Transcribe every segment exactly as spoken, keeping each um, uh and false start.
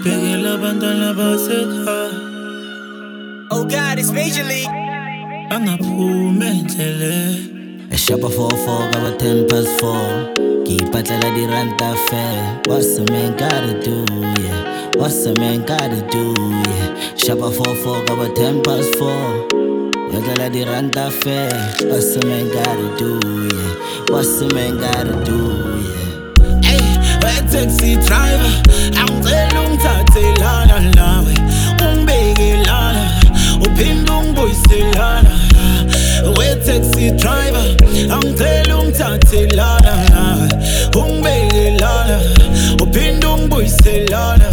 Bhekela abantwana basekhaya. Oh God, it's Major League. Angaphume endleleni. Shop a four four, got a ten past four. Keep a tell the ranta fair. What's the man gotta do, yeah? What's the man gotta do, yeah? Shop a four four, got a ten past four. You tell the ranta fair. What's the man gotta do, yeah? What's the man gotta do, yeah? Hey, we taxi driver. Angicela ungithathe lana nawe. Ungibeke lana. Uphinde ungibuyise lana. We taxi driver. Angicela ungithathe lana nawe. Ungibeke lana. Uphinde ungibuyise lana.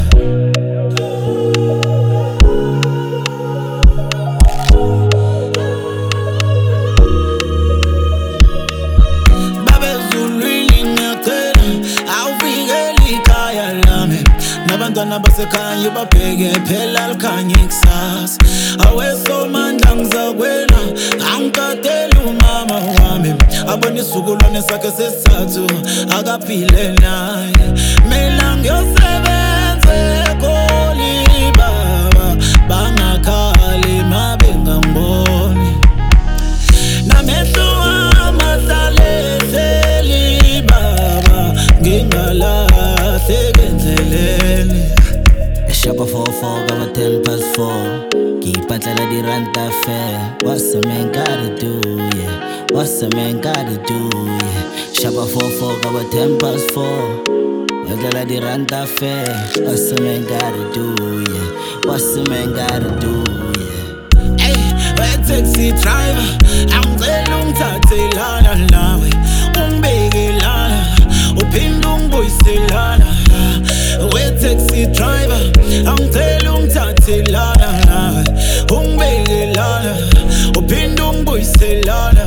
Abantwana basekhaya babheke phela likhanya ikusasa. Awesomandla ngizakwela angikadeli umama wami. Abona isizukulwane sakhe sesithathu akaphile naye. Mina ngiyosebenza eGoli baba, bangakhali mabengangiboni. Namehlo amasale ehleli baba, ngingalahleki endleleni. Shop a four four, got a ten past four. Keep a tell the ranta fair. What's the man gotta do, yeah? What's the man gotta do, yeah? Shop a four four, got a ten past four. You tell the ranta fair. What's the man gotta do, yeah? What's the man gotta do, yeah? Hey, we taxi driver. Angicela ungithathe lana nawe. Ungibeke lana. Uphinde ungibuyise lana. We taxi driver. Angicela ungithathe lana nawe. Ungibeke lana. Uphinde ungibuyise lana.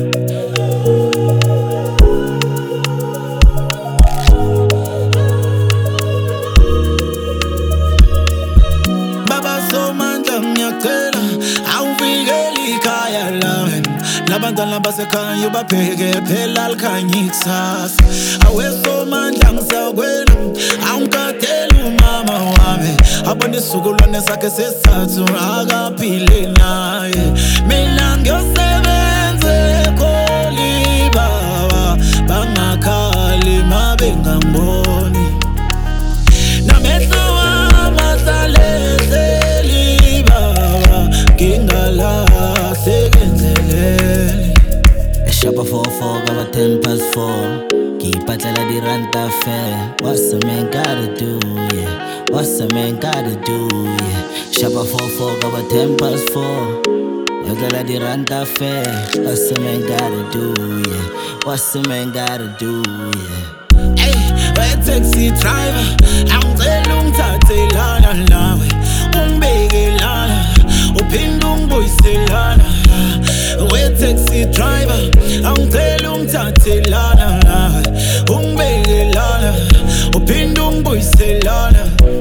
Baba somandla ngiyacela awuvikele ikhaya lami. Labantwana basekhaya babheke phela likhanya ikusasa. Awesomandla ngizakwela angikadeli umama wami. Abona isizukulwane sakhe sesithathu akaphile naye. Mina ngiyosebenza eGoli baba, bangakhali mabengangiboni. Namehlo amasale ehleli baba, ngingalahleki endleleni. Shop a four four, got a ten past four. Keep a tell the ranta fair. What's the man gotta do, yeah? What's the man gotta do, yeah? Shop a four four, got a ten past four. You tell the ranta fair. What's the man gotta do, yeah? What's the man gotta do, yeah? Hey, we taxi driver. Angicela ungithathe lana nawe. Ungibeke lana. Uphinde ungibuyise lana. We taxi driver. Angicela ungithathe lana nawe. Ungibeke lana. Uphinde ungibuyise lana.